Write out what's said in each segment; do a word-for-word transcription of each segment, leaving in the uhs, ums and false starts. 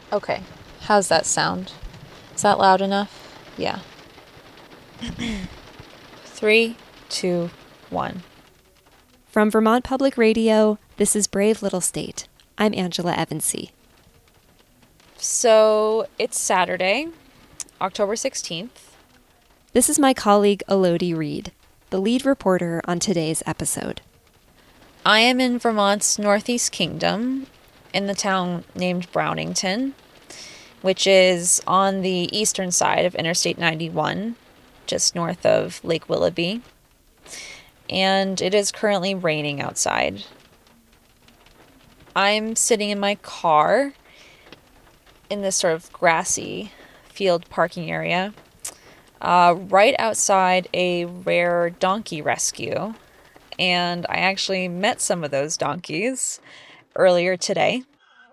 Okay, how's that sound? Is that loud enough? Yeah. Three, two, one. From Vermont Public Radio, this is Brave Little State. I'm Angela Evansy. So, it's Saturday, October sixteenth. This is my colleague Elodie Reed, the lead reporter on today's episode. I am in Vermont's Northeast Kingdom, in the town named Brownington, which is on the eastern side of Interstate ninety-one, just north of Lake Willoughby. And it is currently raining outside. I'm sitting in my car in this sort of grassy field parking area, uh, right outside a rare donkey rescue. And I actually met some of those donkeys earlier today.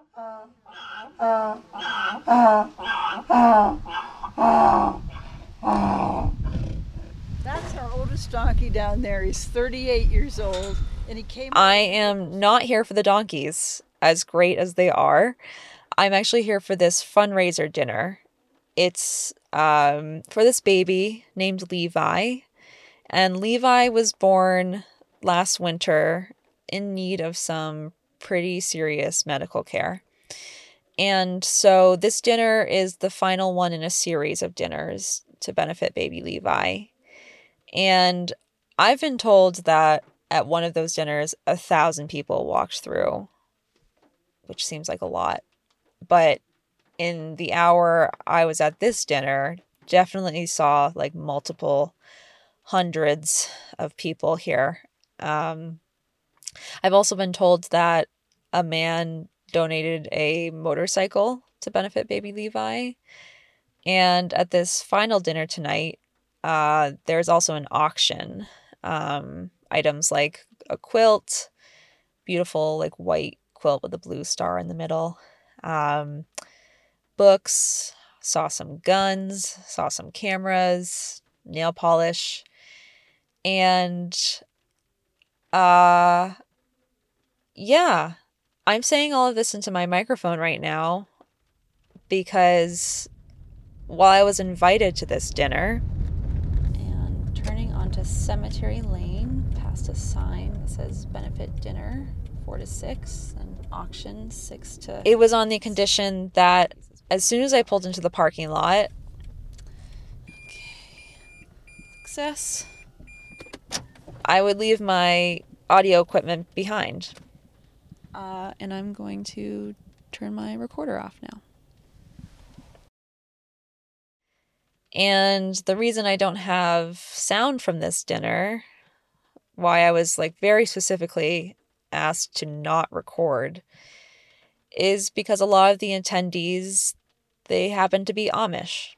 That's our oldest donkey down there. He's thirty-eight years old, and he came... I am not here for the donkeys, as great as they are. I'm actually here for this fundraiser dinner. It's um, for this baby named Levi, and Levi was born last winter in need of some pretty serious medical care. And so this dinner is the final one in a series of dinners to benefit baby Levi. And I've been told that at one of those dinners, a thousand people walked through, which seems like a lot. But in the hour I was at this dinner, definitely saw like multiple hundreds of people here. Um, I've also been told that a man donated a motorcycle to benefit baby Levi. And at this final dinner tonight, uh, there's also an auction. Um, items like a quilt, beautiful like white quilt with a blue star in the middle. Um, books, saw some guns, saw some cameras, nail polish. And uh, yeah, I'm saying all of this into my microphone right now because while I was invited to this dinner and turning onto Cemetery Lane past a sign that says benefit dinner four to six and auction six to... It was on the condition that as soon as I pulled into the parking lot... Okay. Success. I would leave my audio equipment behind. Uh, and I'm going to turn my recorder off now. And the reason I don't have sound from this dinner, why I was like very specifically asked to not record, is because a lot of the attendees, they happen to be Amish.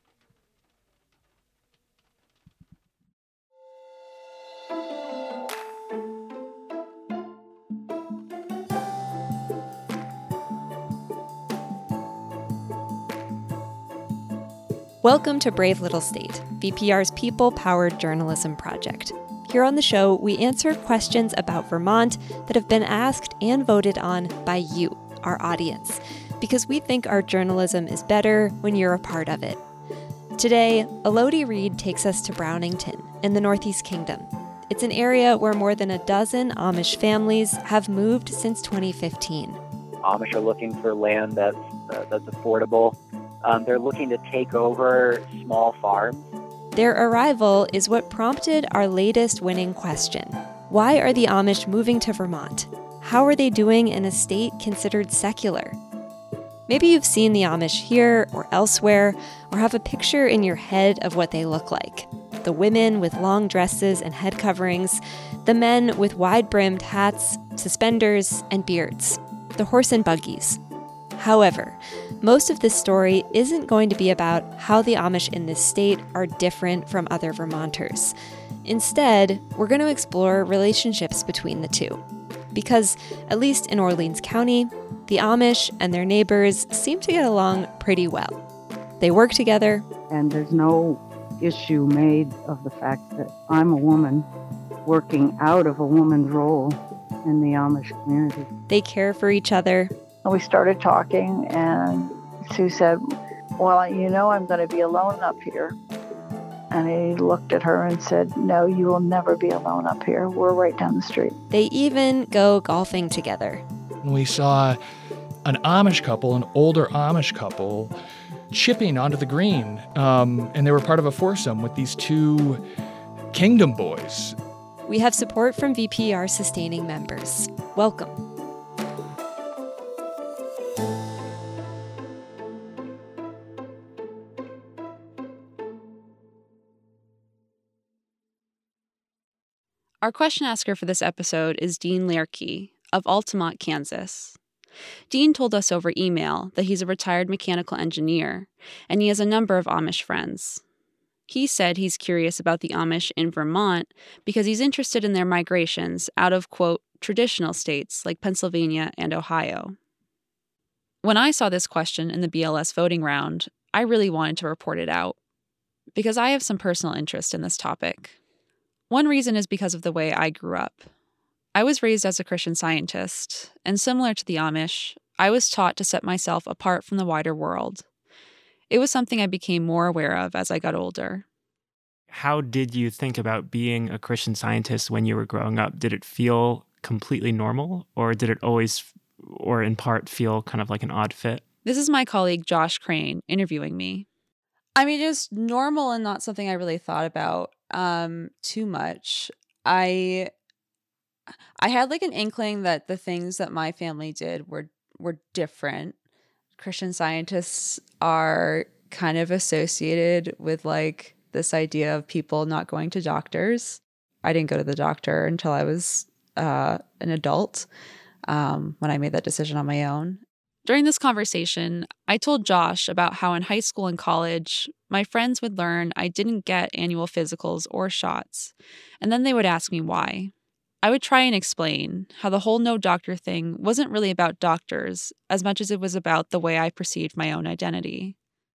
Welcome to Brave Little State, V P R's people-powered journalism project. Here on the show, we answer questions about Vermont that have been asked and voted on by you, our audience, because we think our journalism is better when you're a part of it. Today, Elodie Reed takes us to Brownington in the Northeast Kingdom. It's an area where more than a dozen Amish families have moved since twenty fifteen. Amish are looking for land that's, uh, that's affordable. Um, they're looking to take over small farms. Their arrival is what prompted our latest winning question. Why are the Amish moving to Vermont? How are they doing in a state considered secular? Maybe you've seen the Amish here or elsewhere, or have a picture in your head of what they look like. The women with long dresses and head coverings, the men with wide-brimmed hats, suspenders, and beards, the horse and buggies. However, most of this story isn't going to be about how the Amish in this state are different from other Vermonters. Instead, we're going to explore relationships between the two. Because, at least in Orleans County, the Amish and their neighbors seem to get along pretty well. They work together. And there's no issue made of the fact that I'm a woman working out of a woman's role in the Amish community. They care for each other. We started talking and Sue said, well, you know I'm going to be alone up here. And he looked at her and said, no, you will never be alone up here. We're right down the street. They even go golfing together. We saw an Amish couple, an older Amish couple, chipping onto the green. Um, and they were part of a foursome with these two Kingdom boys. We have support from V P R sustaining members. Welcome. Our question asker for this episode is Dean Lerke of Altamont, Kansas. Dean told us over email that he's a retired mechanical engineer, and he has a number of Amish friends. He said he's curious about the Amish in Vermont because he's interested in their migrations out of, quote, traditional states like Pennsylvania and Ohio. When I saw this question in the B L S voting round, I really wanted to report it out because I have some personal interest in this topic. One reason is because of the way I grew up. I was raised as a Christian Scientist, and similar to the Amish, I was taught to set myself apart from the wider world. It was something I became more aware of as I got older. How did you think about being a Christian Scientist when you were growing up? Did it feel completely normal, or did it always, or in part, feel kind of like an odd fit? This is my colleague Josh Crane interviewing me. I mean, it was normal and not something I really thought about um, too much. I I had like an inkling that the things that my family did were were different. Christian Scientists are kind of associated with like this idea of people not going to doctors. I didn't go to the doctor until I was uh, an adult um, when I made that decision on my own. During this conversation, I told Josh about how in high school and college, my friends would learn I didn't get annual physicals or shots, and then they would ask me why. I would try and explain how the whole no doctor thing wasn't really about doctors as much as it was about the way I perceived my own identity.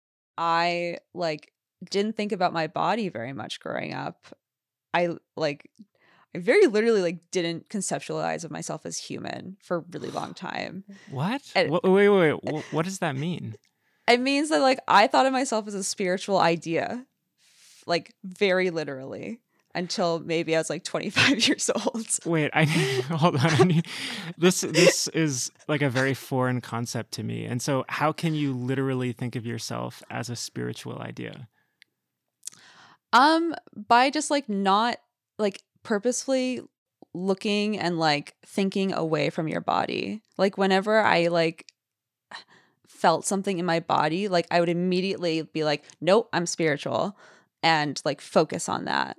I, like, didn't think about my body very much growing up. I, like, I very literally, like, didn't conceptualize of myself as human for a really long time. What? And, wait, wait, wait, wait. What does that mean? It means that, like, I thought of myself as a spiritual idea, like, very literally. Until maybe I was like twenty-five years old. Wait, I need, hold on. I need, this this is like a very foreign concept to me. And so how can you literally think of yourself as a spiritual idea? Um, by just like not like purposefully looking and like thinking away from your body. Like whenever I like felt something in my body, like I would immediately be like, nope, I'm spiritual, and like focus on that.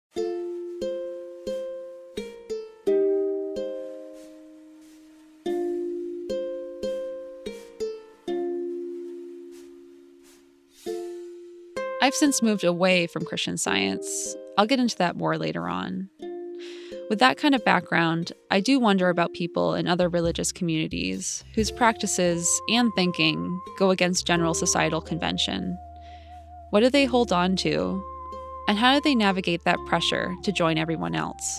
I've since moved away from Christian Science. I'll get into that more later on. With that kind of background, I do wonder about people in other religious communities whose practices and thinking go against general societal convention. What do they hold on to? And how do they navigate that pressure to join everyone else?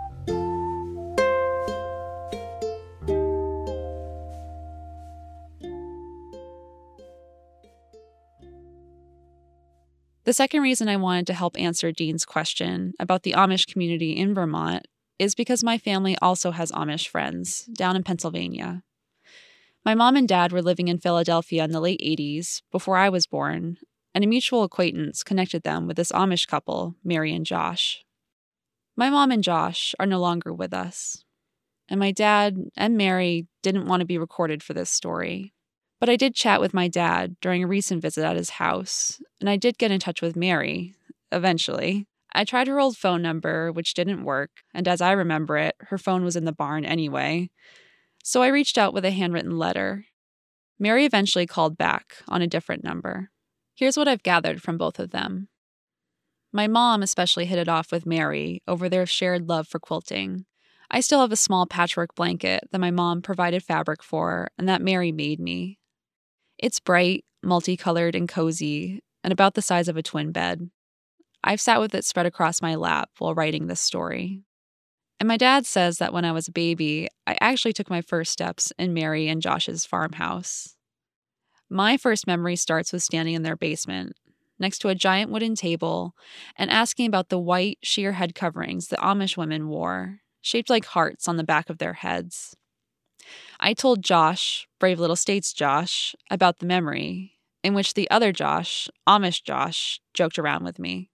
The second reason I wanted to help answer Dean's question about the Amish community in Vermont is because my family also has Amish friends down in Pennsylvania. My mom and dad were living in Philadelphia in the late eighties before I was born, and a mutual acquaintance connected them with this Amish couple, Mary and Josh. My mom and Josh are no longer with us, and my dad and Mary didn't want to be recorded for this story. But I did chat with my dad during a recent visit at his house, and I did get in touch with Mary, eventually. I tried her old phone number, which didn't work, and as I remember it, her phone was in the barn anyway. So I reached out with a handwritten letter. Mary eventually called back on a different number. Here's what I've gathered from both of them. My mom especially hit it off with Mary over their shared love for quilting. I still have a small patchwork blanket that my mom provided fabric for and that Mary made me. It's bright, multicolored, and cozy, and about the size of a twin bed. I've sat with it spread across my lap while writing this story. And my dad says that when I was a baby, I actually took my first steps in Mary and Josh's farmhouse. My first memory starts with standing in their basement, next to a giant wooden table, and asking about the white, sheer head coverings the Amish women wore, shaped like hearts on the back of their heads. I told Josh, Brave Little States Josh, about the memory, in which the other Josh, Amish Josh, joked around with me.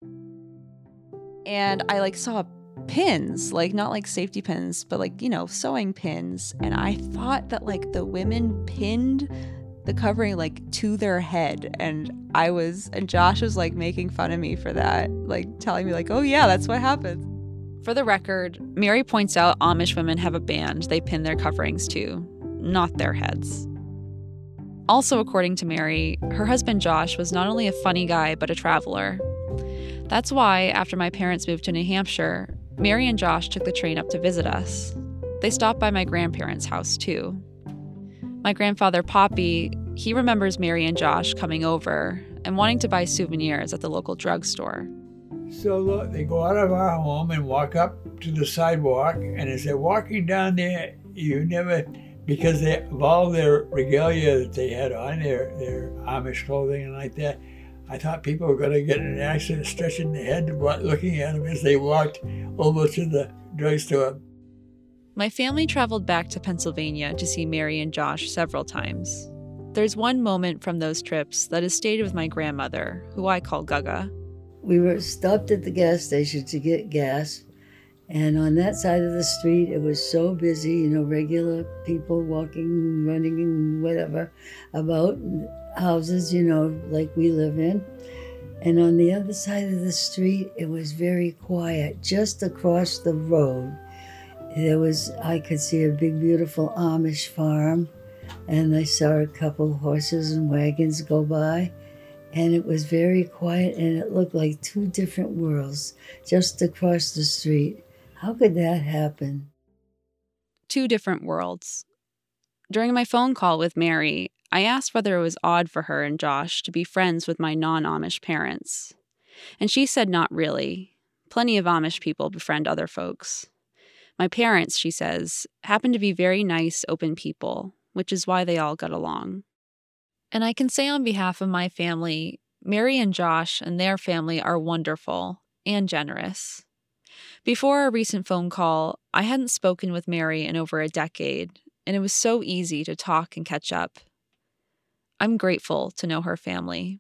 And I like saw pins, like not like safety pins, but like, you know, sewing pins. And I thought that like the women pinned the covering like to their head. And I was, and Josh was like making fun of me for that, like telling me like, oh yeah, that's what happens. For the record, Mary points out Amish women have a band they pin their coverings to, not their heads. Also, according to Mary, her husband Josh was not only a funny guy, but a traveler. That's why, after my parents moved to New Hampshire, Mary and Josh took the train up to visit us. They stopped by my grandparents' house, too. My grandfather, Poppy, he remembers Mary and Josh coming over and wanting to buy souvenirs at the local drugstore. So look, they go out of our home and walk up to the sidewalk, and as they're walking down there, you never, because they, of all their regalia that they had on, their, their Amish clothing and like that, I thought people were going to get in an accident, stretching their head, looking at them as they walked over to the drugstore. My family traveled back to Pennsylvania to see Mary and Josh several times. There's one moment from those trips that has stayed with my grandmother, who I call Gaga. We were stopped at the gas station to get gas, and on that side of the street, it was so busy, you know, regular people walking, running, and whatever, about houses, you know, like we live in. And on the other side of the street, it was very quiet. Just across the road, there was, I could see a big, beautiful Amish farm, and I saw a couple of horses and wagons go by. And it was very quiet, and it looked like two different worlds just across the street. How could that happen? Two different worlds. During my phone call with Mary, I asked whether it was odd for her and Josh to be friends with my non-Amish parents. And she said not really. Plenty of Amish people befriend other folks. My parents, she says, happen to be very nice, open people, which is why they all got along. And I can say on behalf of my family, Mary and Josh and their family are wonderful and generous. Before our recent phone call, I hadn't spoken with Mary in over a decade, and it was so easy to talk and catch up. I'm grateful to know her family.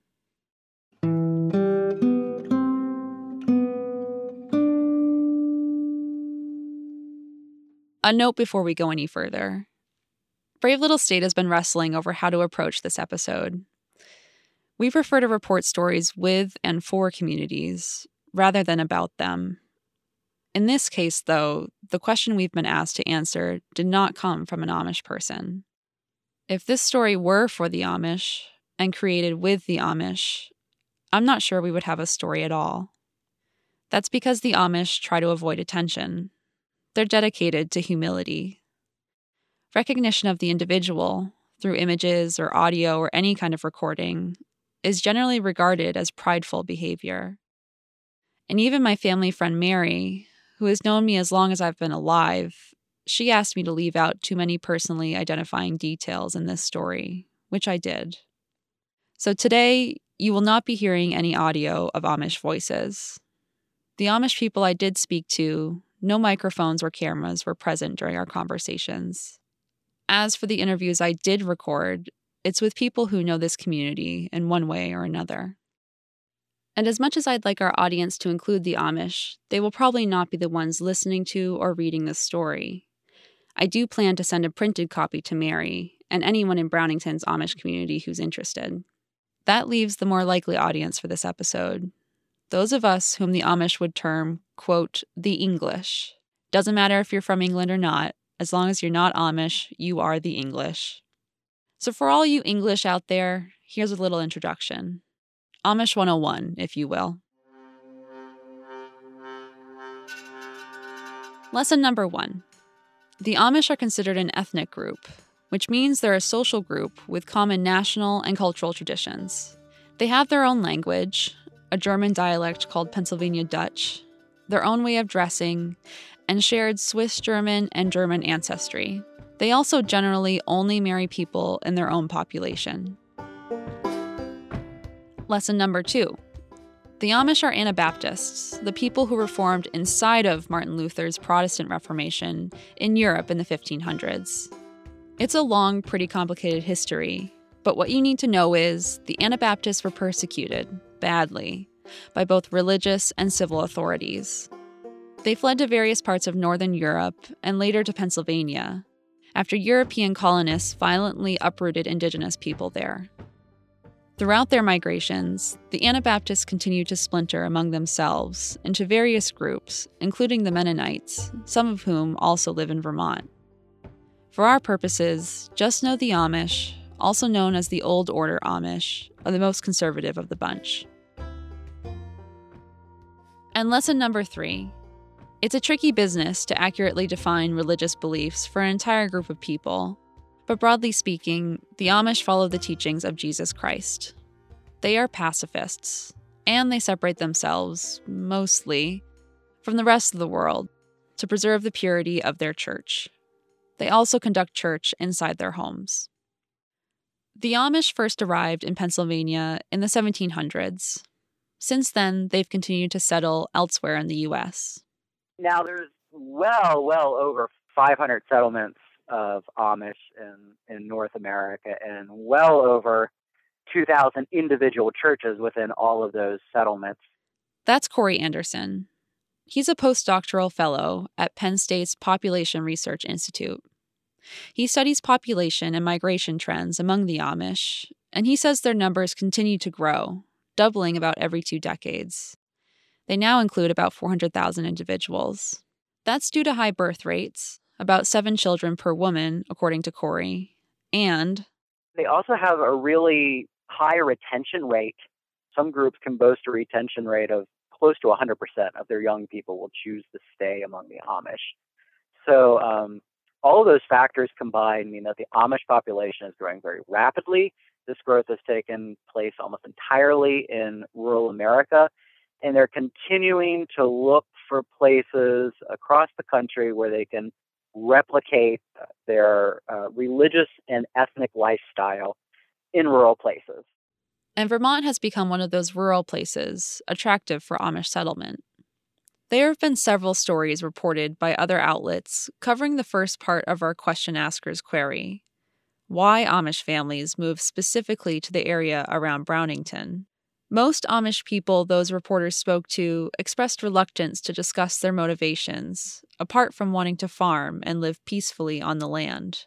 A note before we go any further. Brave Little State has been wrestling over how to approach this episode. We prefer to report stories with and for communities, rather than about them. In this case, though, the question we've been asked to answer did not come from an Amish person. If this story were for the Amish, and created with the Amish, I'm not sure we would have a story at all. That's because the Amish try to avoid attention. They're dedicated to humility. Recognition of the individual, through images or audio or any kind of recording, is generally regarded as prideful behavior. And even my family friend Mary, who has known me as long as I've been alive, she asked me to leave out too many personally identifying details in this story, which I did. So today, you will not be hearing any audio of Amish voices. The Amish people I did speak to, no microphones or cameras were present during our conversations. As for the interviews I did record, it's with people who know this community in one way or another. And as much as I'd like our audience to include the Amish, they will probably not be the ones listening to or reading this story. I do plan to send a printed copy to Mary and anyone in Brownington's Amish community who's interested. That leaves the more likely audience for this episode. Those of us whom the Amish would term, quote, the English. Doesn't matter if you're from England or not. As long as you're not Amish, you are the English. So for all you English out there, here's a little introduction. Amish one oh one, if you will. Lesson number one. The Amish are considered an ethnic group, which means they're a social group with common national and cultural traditions. They have their own language, a German dialect called Pennsylvania Dutch, their own way of dressing, and shared Swiss German and German ancestry. They also generally only marry people in their own population. Lesson number two. The Amish are Anabaptists, the people who were formed inside of Martin Luther's Protestant Reformation in Europe in the fifteen hundreds. It's a long, pretty complicated history, but what you need to know is the Anabaptists were persecuted, badly, by both religious and civil authorities. They fled to various parts of northern Europe and later to Pennsylvania, after European colonists violently uprooted indigenous people there. Throughout their migrations, the Anabaptists continued to splinter among themselves into various groups, including the Mennonites, some of whom also live in Vermont. For our purposes, just know the Amish, also known as the Old Order Amish, are the most conservative of the bunch. And lesson number three. It's a tricky business to accurately define religious beliefs for an entire group of people, but broadly speaking, the Amish follow the teachings of Jesus Christ. They are pacifists, and they separate themselves, mostly, from the rest of the world to preserve the purity of their church. They also conduct church inside their homes. The Amish first arrived in Pennsylvania in the seventeen hundreds. Since then, they've continued to settle elsewhere in the U S. Now, there's well, well over five hundred settlements of Amish in, in North America and well over two thousand individual churches within all of those settlements. That's Corey Anderson. He's a postdoctoral fellow at Penn State's Population Research Institute. He studies population and migration trends among the Amish, and he says their numbers continue to grow, doubling about every two decades. They now include about four hundred thousand individuals. That's due to high birth rates, about seven children per woman, according to Corey, and they also have a really high retention rate. Some groups can boast a retention rate of close to one hundred percent of their young people will choose to stay among the Amish. So um, all of those factors combined mean that the Amish population is growing very rapidly. This growth has taken place almost entirely in rural America, and they're continuing to look for places across the country where they can replicate their uh, religious and ethnic lifestyle in rural places. And Vermont has become one of those rural places attractive for Amish settlement. There have been several stories reported by other outlets covering the first part of our question asker's query: why Amish families move specifically to the area around Brownington. Most Amish people those reporters spoke to expressed reluctance to discuss their motivations, apart from wanting to farm and live peacefully on the land.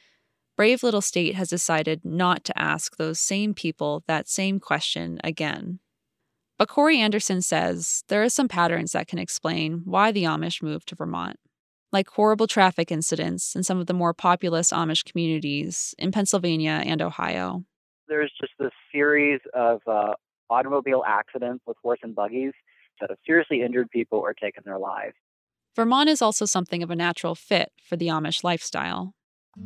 Brave Little State has decided not to ask those same people that same question again. But Corey Anderson says there are some patterns that can explain why the Amish moved to Vermont, like horrible traffic incidents in some of the more populous Amish communities in Pennsylvania and Ohio. There's just this series of uh, automobile accidents with horse and buggies that have seriously injured people or taken their lives. Vermont is also something of a natural fit for the Amish lifestyle.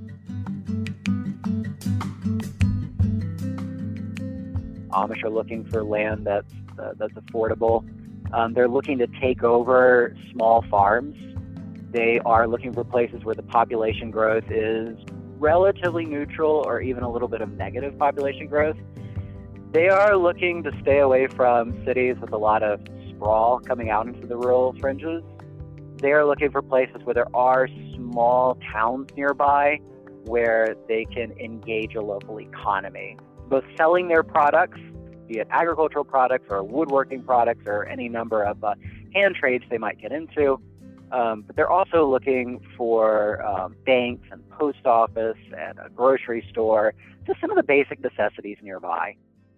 Amish are looking for land that's uh, that's affordable. Um, they're looking to take over small farms. They are looking for places where the population growth is relatively neutral or even a little bit of negative population growth. They are looking to stay away from cities with a lot of sprawl coming out into the rural fringes. They are looking for places where there are small towns nearby where they can engage a local economy, both selling their products, be it agricultural products or woodworking products or any number of uh, hand trades they might get into. Um, but they're also looking for um, banks and post office and a grocery store, just some of the basic necessities nearby.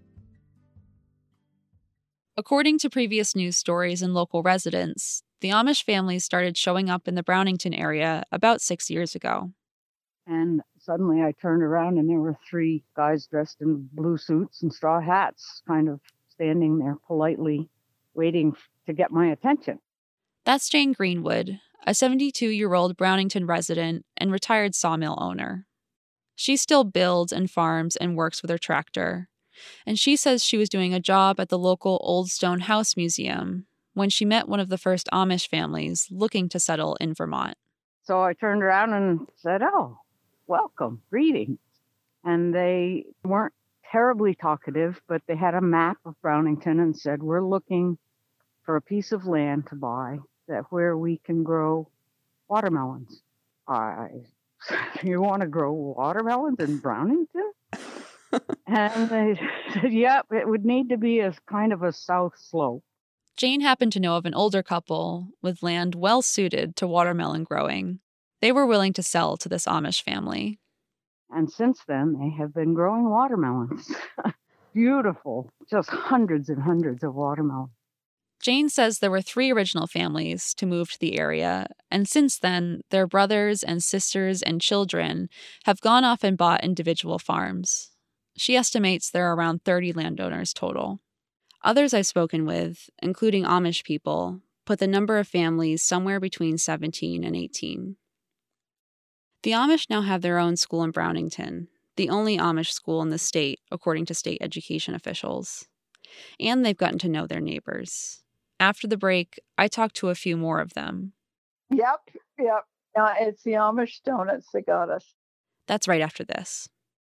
According to previous news stories and local residents, the Amish families started showing up in the Brownington area about six years ago. And suddenly I turned around and there were three guys dressed in blue suits and straw hats, kind of standing there politely waiting to get my attention. That's Jane Greenwood, a seventy-two-year-old Brownington resident and retired sawmill owner. She still builds and farms and works with her tractor, and she says she was doing a job at the local Old Stone House Museum when she met one of the first Amish families looking to settle in Vermont. So I turned around and said, oh, welcome, greetings. And they weren't terribly talkative, but they had a map of Brownington and said, we're looking for a piece of land to buy that where we can grow watermelons. I, you want to grow watermelons in Brownington? And they said, yep, it would need to be a kind of a south slope. Jane happened to know of an older couple with land well suited to watermelon growing. They were willing to sell to this Amish family. And since then, they have been growing watermelons. Beautiful, just hundreds and hundreds of watermelons. Jane says there were three original families to move to the area, and since then, their brothers and sisters and children have gone off and bought individual farms. She estimates there are around thirty landowners total. Others I've spoken with, including Amish people, put the number of families somewhere between seventeen and eighteen. The Amish now have their own school in Brownington, the only Amish school in the state, according to state education officials. And they've gotten to know their neighbors. After the break, I talked to a few more of them. Yep, yep. Uh, it's the Amish donuts that got us. That's right after this.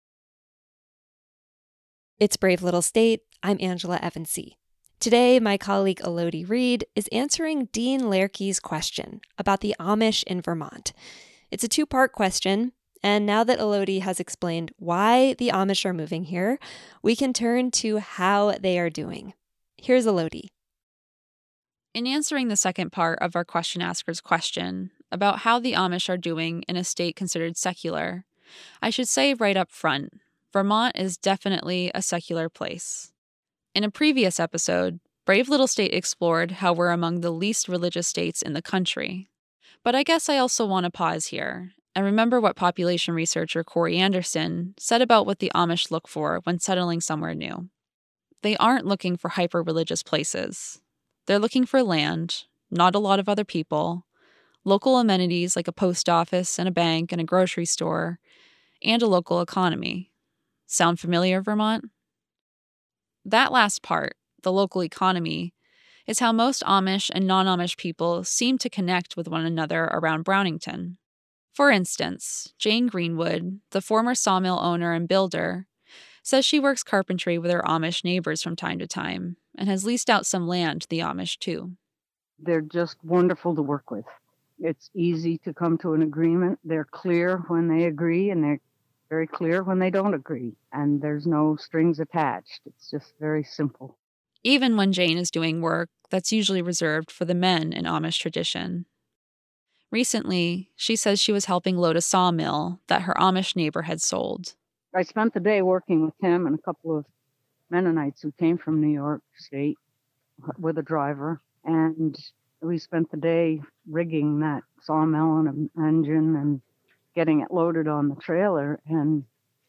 It's Brave Little State. I'm Angela Evansy. Today, my colleague Elodie Reed is answering Dean Lerke's question about the Amish in Vermont. It's a two-part question, and now that Elodie has explained why the Amish are moving here, we can turn to how they are doing. Here's Elodie. In answering the second part of our question asker's question about how the Amish are doing in a state considered secular, I should say right up front, Vermont is definitely a secular place. In a previous episode, Brave Little State explored how we're among the least religious states in the country. But I guess I also want to pause here and remember what population researcher Corey Anderson said about what the Amish look for when settling somewhere new. They aren't looking for hyper-religious places. They're looking for land, not a lot of other people, local amenities like a post office and a bank and a grocery store, and a local economy. Sound familiar, Vermont? That last part, the local economy, is how most Amish and non-Amish people seem to connect with one another around Brownington. For instance, Jane Greenwood, the former sawmill owner and builder, says she works carpentry with her Amish neighbors from time to time and has leased out some land to the Amish too. They're just wonderful to work with. It's easy to come to an agreement. They're clear when they agree, and they're very clear when they don't agree. And there's no strings attached. It's just very simple. Even when Jane is doing work that's usually reserved for the men in Amish tradition. Recently, she says she was helping load a sawmill that her Amish neighbor had sold. I spent the day working with him and a couple of Mennonites who came from New York State with a driver, and we spent the day rigging that sawmill and an engine and getting it loaded on the trailer. And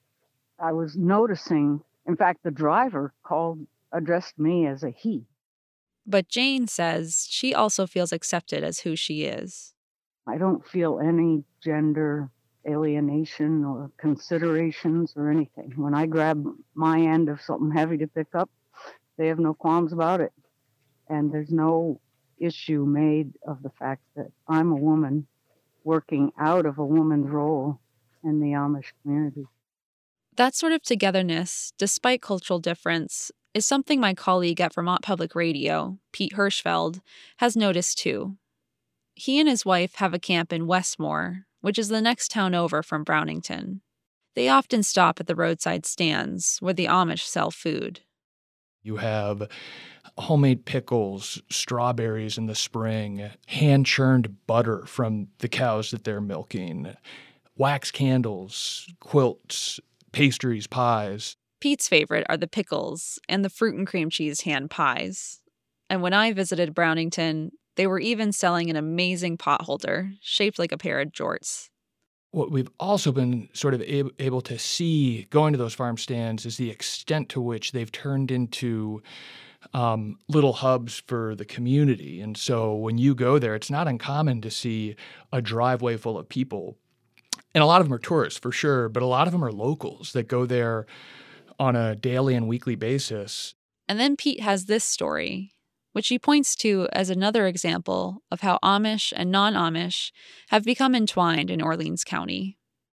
I was noticing, in fact, the driver called addressed me as a he. But Jane says she also feels accepted as who she is. I don't feel any gender alienation or considerations or anything. When I grab my end of something heavy to pick up, they have no qualms about it. And there's no issue made of the fact that I'm a woman working out of a woman's role in the Amish community. That sort of togetherness, despite cultural difference, is something my colleague at Vermont Public Radio, Pete Hirschfeld, has noticed too. He and his wife have a camp in Westmore, which is the next town over from Brownington. They often stop at the roadside stands where the Amish sell food. You have homemade pickles, strawberries in the spring, hand-churned butter from the cows that they're milking, wax candles, quilts, pastries, pies. Pete's favorite are the pickles and the fruit and cream cheese hand pies. And when I visited Brownington, they were even selling an amazing pot holder shaped like a pair of jorts. What we've also been sort of able, able to see going to those farm stands is the extent to which they've turned into um, little hubs for the community. And so when you go there, it's not uncommon to see a driveway full of people. And a lot of them are tourists, for sure, but a lot of them are locals that go there on a daily and weekly basis. And then Pete has this story, which he points to as another example of how Amish and non-Amish have become entwined in Orleans County.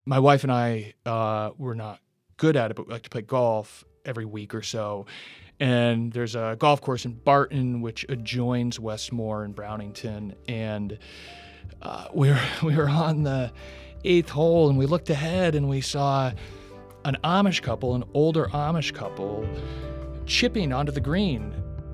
My wife and I uh, were not good at it, but we like to play golf every week or so. And there's a golf course in Barton, which adjoins Westmore in Brownington. And uh, we were we were on the eighth hole, and we looked ahead, and we saw an Amish couple, an older Amish couple, chipping onto the green.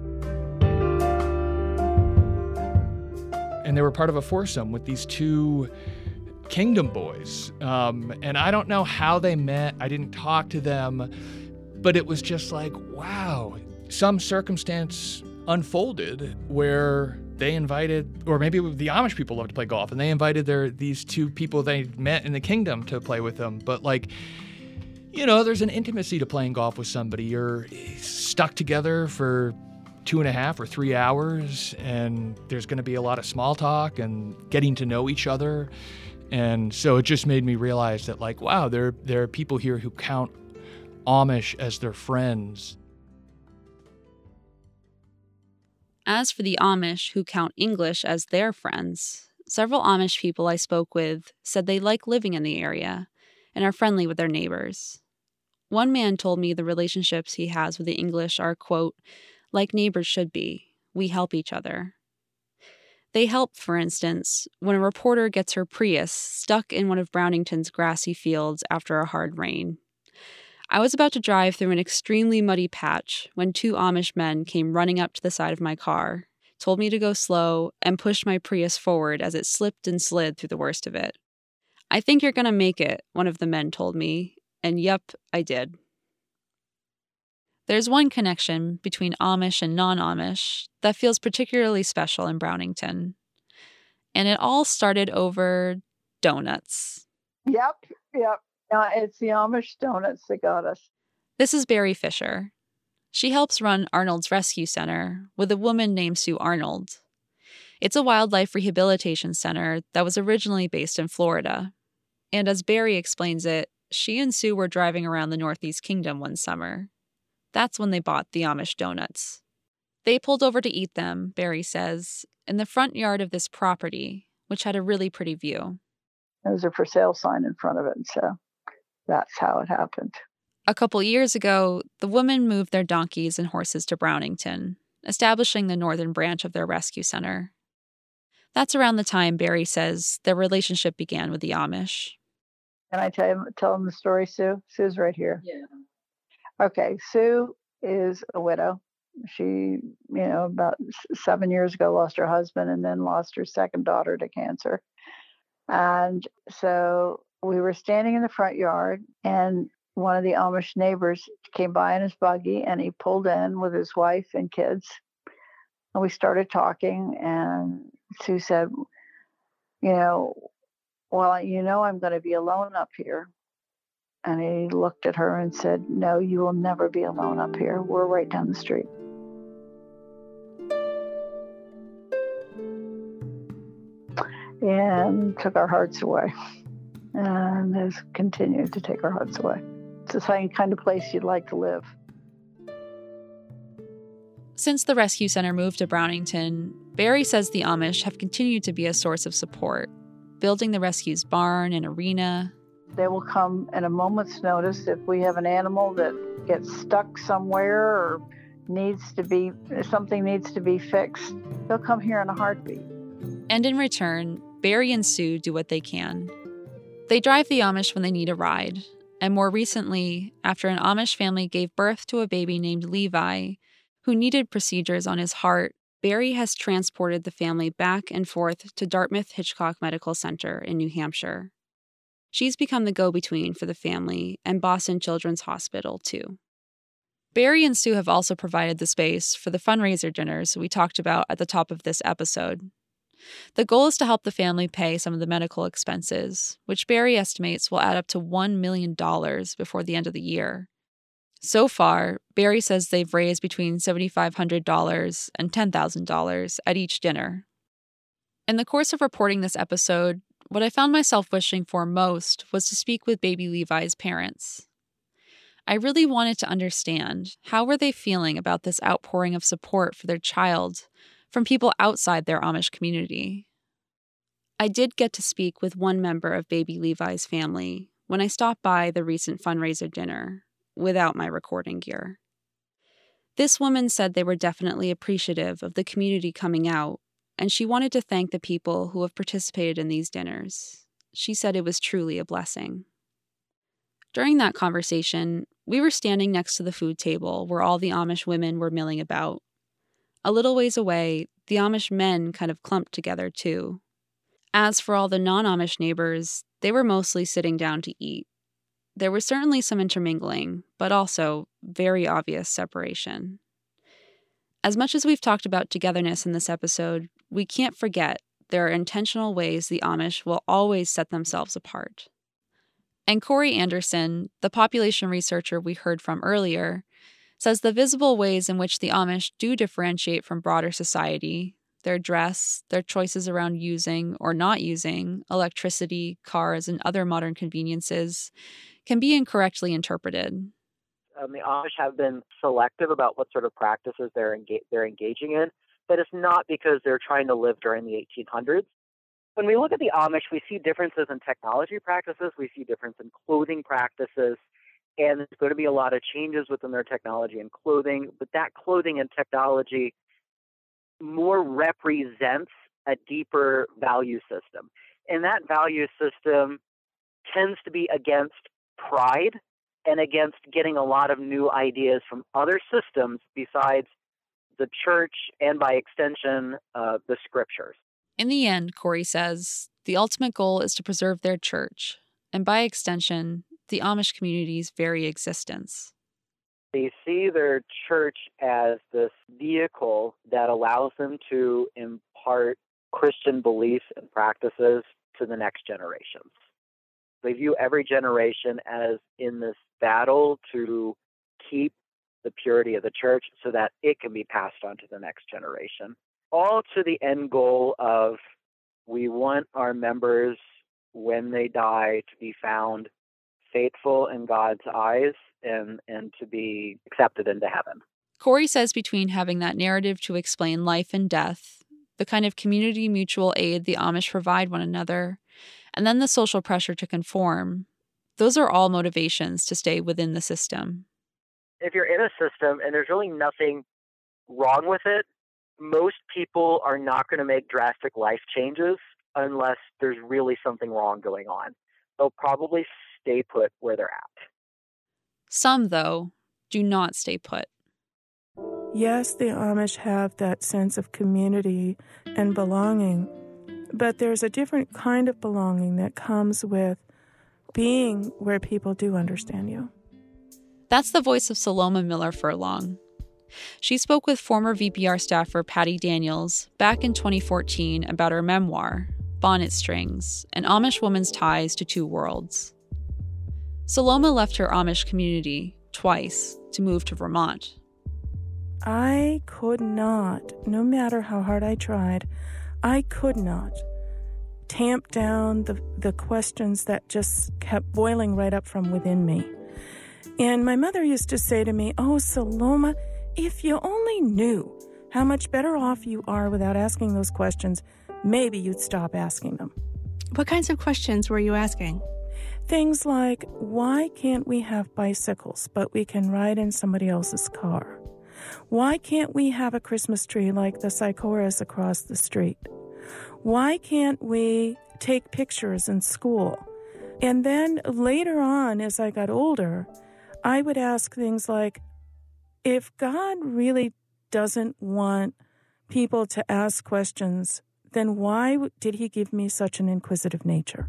And they were part of a foursome with these two Kingdom boys. Um, and I don't know how they met. I didn't talk to them. But it was just like, wow, some circumstance unfolded where they invited, or maybe the Amish people love to play golf, and they invited their these two people they met in the Kingdom to play with them. But like, you know, there's an intimacy to playing golf with somebody. You're stuck together for two and a half or three hours, and there's going to be a lot of small talk and getting to know each other. And so it just made me realize that, like, wow, there there are people here who count Amish as their friends. As for the Amish who count English as their friends, several Amish people I spoke with said they like living in the area and are friendly with their neighbors. One man told me the relationships he has with the English are, quote, like neighbors should be. We help each other. They help, for instance, when a reporter gets her Prius stuck in one of Brownington's grassy fields after a hard rain. I was about to drive through an extremely muddy patch when two Amish men came running up to the side of my car, told me to go slow, and pushed my Prius forward as it slipped and slid through the worst of it. I think you're going to make it, one of the men told me, and yep, I did. There's one connection between Amish and non-Amish that feels particularly special in Brownington. And it all started over donuts. Yep, yep. Uh, it's the Amish donuts that got us. This is Barry Fisher. She helps run Arnold's Rescue Center with a woman named Sue Arnold. It's a wildlife rehabilitation center that was originally based in Florida. And as Barry explains it, she and Sue were driving around the Northeast Kingdom one summer. That's when they bought the Amish donuts. They pulled over to eat them, Barry says, in the front yard of this property, which had a really pretty view. There was a for sale sign in front of it, so that's how it happened. A couple years ago, the women moved their donkeys and horses to Brownington, establishing the northern branch of their rescue center. That's around the time, Barry says, their relationship began with the Amish. Can I tell him, tell him the story, Sue? Sue's right here. Yeah. Okay, Sue is a widow. She, you know, about seven years ago lost her husband and then lost her second daughter to cancer. And so we were standing in the front yard, and one of the Amish neighbors came by in his buggy, and he pulled in with his wife and kids. And we started talking, and Sue said, you know, well, you know, I'm going to be alone up here. And he looked at her and said, no, you will never be alone up here. We're right down the street. And took our hearts away. And has continued to take our hearts away. It's the same kind of place you'd like to live. Since the rescue center moved to Brownington, Barry says the Amish have continued to be a source of support, building the rescue's barn and arena. They will come at a moment's notice if we have an animal that gets stuck somewhere or needs to be, something needs to be fixed. They'll come here in a heartbeat. And in return, Barry and Sue do what they can. They drive the Amish when they need a ride. And more recently, after an Amish family gave birth to a baby named Levi, who needed procedures on his heart, Barry has transported the family back and forth to Dartmouth-Hitchcock Medical Center in New Hampshire. She's become the go-between for the family and Boston Children's Hospital, too. Barry and Sue have also provided the space for the fundraiser dinners we talked about at the top of this episode. The goal is to help the family pay some of the medical expenses, which Barry estimates will add up to one million dollars before the end of the year. So far, Barry says they've raised between seven thousand five hundred dollars and ten thousand dollars at each dinner. In the course of reporting this episode, what I found myself wishing for most was to speak with baby Levi's parents. I really wanted to understand how were they feeling about this outpouring of support for their child from people outside their Amish community. I did get to speak with one member of baby Levi's family when I stopped by the recent fundraiser dinner without my recording gear. This woman said they were definitely appreciative of the community coming out, and she wanted to thank the people who have participated in these dinners. She said it was truly a blessing. During that conversation, we were standing next to the food table where all the Amish women were milling about. A little ways away, the Amish men kind of clumped together too. As for all the non-Amish neighbors, they were mostly sitting down to eat. There was certainly some intermingling, but also very obvious separation. As much as we've talked about togetherness in this episode, we can't forget there are intentional ways the Amish will always set themselves apart. And Corey Anderson, the population researcher we heard from earlier, says the visible ways in which the Amish do differentiate from broader society, their dress, their choices around using or not using electricity, cars, and other modern conveniences, can be incorrectly interpreted. Um, the Amish have been selective about what sort of practices they're, enga- they're engaging in, but it's not because they're trying to live during the eighteen hundreds. When we look at the Amish, we see differences in technology practices, we see difference in clothing practices, and there's going to be a lot of changes within their technology and clothing, but that clothing and technology more represents a deeper value system. And that value system tends to be against pride and against getting a lot of new ideas from other systems besides the church and, by extension, uh, the scriptures. In the end, Corey says, the ultimate goal is to preserve their church, and by extension, the Amish community's very existence. They see their church as this vehicle that allows them to impart Christian beliefs and practices to the next generations. They view every generation as in this battle to keep the purity of the church so that it can be passed on to the next generation. All to the end goal of we want our members, when they die, to be found faithful in God's eyes and, and to be accepted into heaven. Corey says between having that narrative to explain life and death, the kind of community mutual aid the Amish provide one another, and then the social pressure to conform, those are all motivations to stay within the system. If you're in a system and there's really nothing wrong with it, most people are not going to make drastic life changes unless there's really something wrong going on. They'll probably stay put where they're at. Some, though, do not stay put. Yes, the Amish have that sense of community and belonging, but there's a different kind of belonging that comes with being where people do understand you. That's the voice of Saloma Miller Furlong. She spoke with former V P R staffer Patty Daniels back in twenty fourteen about her memoir, Bonnet Strings, An Amish Woman's Ties to Two Worlds. Saloma left her Amish community twice to move to Vermont. I could not, no matter how hard I tried, I could not tamp down the, the questions that just kept boiling right up from within me. And my mother used to say to me, "Oh, Saloma, if you only knew how much better off you are without asking those questions, maybe you'd stop asking them." What kinds of questions were you asking? Things like, why can't we have bicycles, but we can ride in somebody else's car? Why can't we have a Christmas tree like the Sycoras across the street? Why can't we take pictures in school? And then later on, as I got older, I would ask things like, if God really doesn't want people to ask questions, then why did he give me such an inquisitive nature?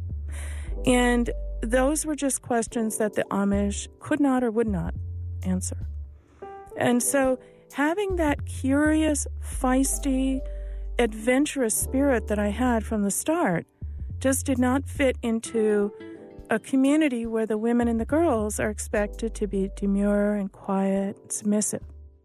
And those were just questions that the Amish could not or would not answer. And so having that curious, feisty, adventurous spirit that I had from the start just did not fit into a community where the women and the girls are expected to be demure and quiet and submissive.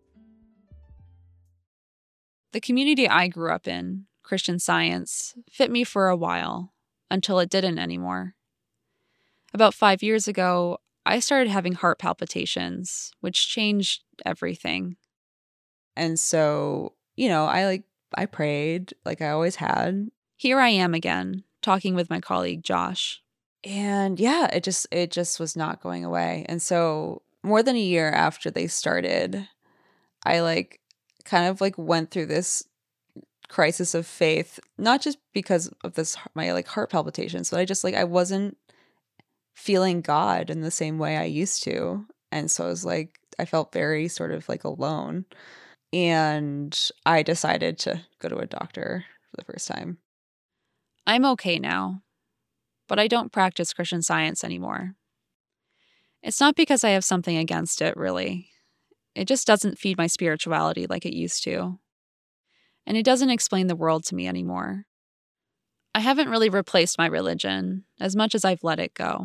The community I grew up in, Christian Science, fit me for a while, until it didn't anymore. About five years ago, I started having heart palpitations, which changed everything. And so, you know, I like, I prayed like I always had. Here I am again, talking with my colleague Josh. And yeah, it just it just was not going away. And so more than a year after they started, I like kind of like went through this crisis of faith, not just because of this my like heart palpitations, but I just like I wasn't feeling God in the same way I used to. And so I was like, I felt very sort of like alone. And I decided to go to a doctor for the first time. I'm okay now, but I don't practice Christian Science anymore. It's not because I have something against it, really. It just doesn't feed my spirituality like it used to. And it doesn't explain the world to me anymore. I haven't really replaced my religion as much as I've let it go.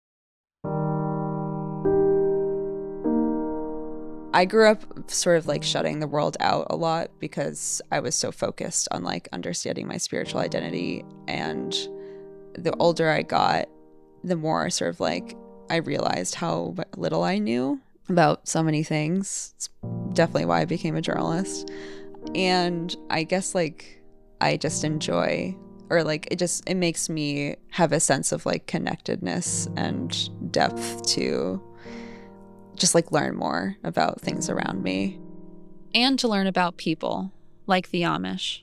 I grew up sort of like shutting the world out a lot because I was so focused on like understanding my spiritual identity. And the older I got, the more sort of like I realized how little I knew about so many things. It's definitely why I became a journalist. And I guess like I just enjoy, or like it just, it makes me have a sense of like connectedness and depth to just like learn more about things around me. And to learn about people, like the Amish.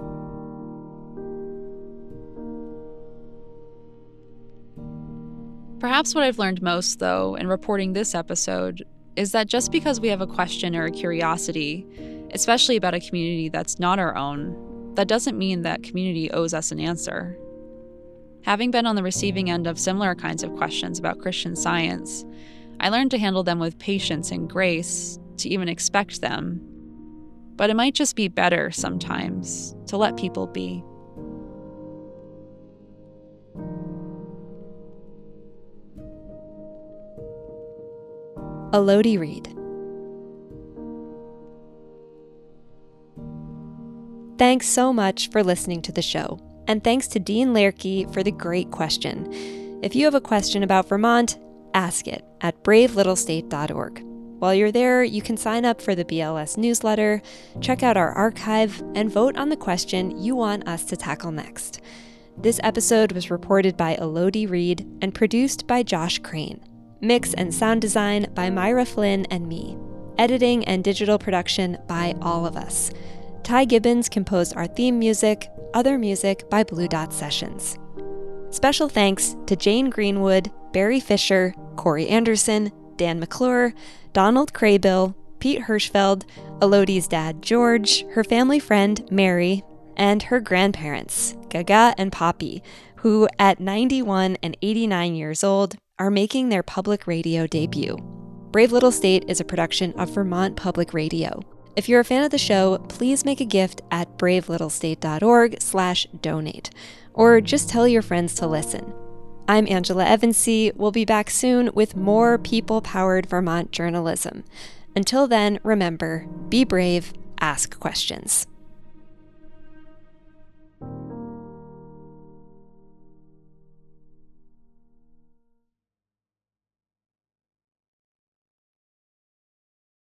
Perhaps what I've learned most, though, in reporting this episode is that just because we have a question or a curiosity, especially about a community that's not our own, that doesn't mean that community owes us an answer. Having been on the receiving end of similar kinds of questions about Christian Science, I learned to handle them with patience and grace, to even expect them. But it might just be better sometimes to let people be. Elodie Reed. Thanks so much for listening to the show, and thanks to Dean Lerke for the great question. If you have a question about Vermont, ask it at brave little state dot org. While you're there, you can sign up for the B L S newsletter, check out our archive, and vote on the question you want us to tackle next. This episode was reported by Elodie Reed and produced by Josh Crane. Mix and sound design by Myra Flynn and me. Editing and digital production by all of us. Ty Gibbons composed our theme music, other music by Blue Dot Sessions. Special thanks to Jane Greenwood, Barry Fisher, Corey Anderson, Dan McClure, Donald Craybill, Pete Hirschfeld, Elodie's dad George, her family friend Mary, and her grandparents, Gaga and Poppy, who at ninety-one and eighty-nine years old are making their public radio debut. Brave Little State is a production of Vermont Public Radio. If you're a fan of the show, please make a gift at brave little state dot org slash donate, or just tell your friends to listen. I'm Angela Evansy. We'll be back soon with more people-powered Vermont journalism. Until then, remember, be brave, ask questions.